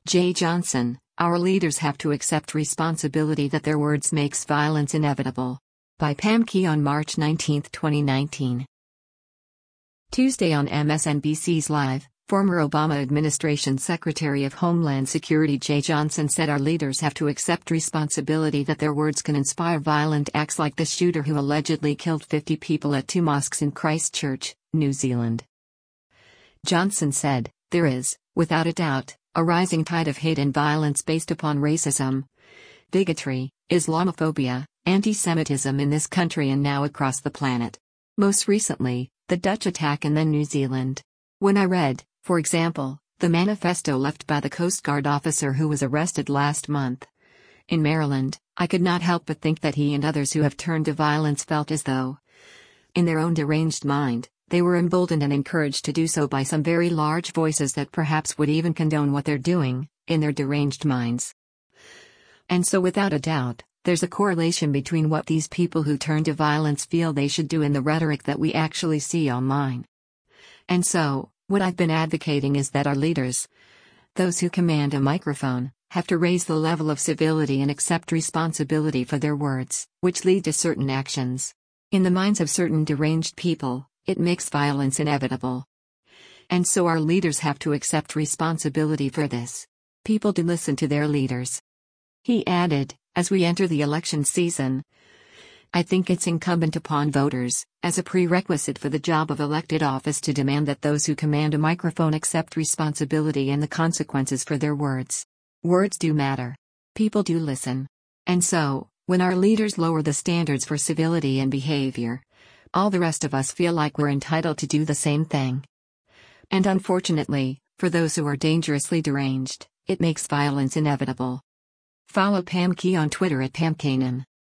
Jay Johnson, our leaders have to accept responsibility that their words makes violence inevitable. By Pam Key on March 19, 2019. Tuesday on MSNBC's Live, former Obama administration Secretary of Homeland Security Jay Johnson said our leaders have to accept responsibility that their words can inspire violent acts like the shooter who allegedly killed 50 people at 2 mosques in Christchurch, New Zealand. Johnson said, "There is, without a doubt, a rising tide of hate and violence based upon racism, bigotry, Islamophobia, anti-Semitism in this country and now across the planet. Most recently, the Dutch attack and then New Zealand. When I read, for example, the manifesto left by the Coast Guard officer who was arrested last month in Maryland, I could not help but think that he and others who have turned to violence felt as though, in their own deranged mind, they were emboldened and encouraged to do so by some very large voices that perhaps would even condone what they're doing, in their deranged minds. And so without a doubt, there's a correlation between what these people who turn to violence feel they should do and the rhetoric that we actually see online. And so, what I've been advocating is that our leaders, those who command a microphone, have to raise the level of civility and accept responsibility for their words, which lead to certain actions. In the minds of certain deranged people, it makes violence inevitable. And so our leaders have to accept responsibility for this. People do listen to their leaders." He added, "As we enter the election season, I think it's incumbent upon voters, as a prerequisite for the job of elected office, to demand that those who command a microphone accept responsibility and the consequences for their words. Words do matter. People do listen. And so, when our leaders lower the standards for civility and behavior, all the rest of us feel like we're entitled to do the same thing. And unfortunately, for those who are dangerously deranged, it makes violence inevitable." Follow Pam Key on Twitter at PamKanan.